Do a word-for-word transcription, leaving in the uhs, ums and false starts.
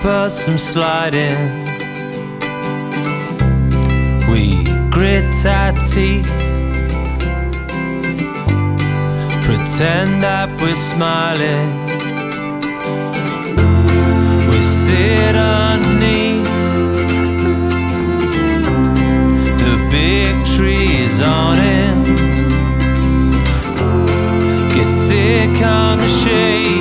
us some sliding. We grit our teeth, pretend that we're smiling. We sit underneath the big trees on it, get sick on the shade,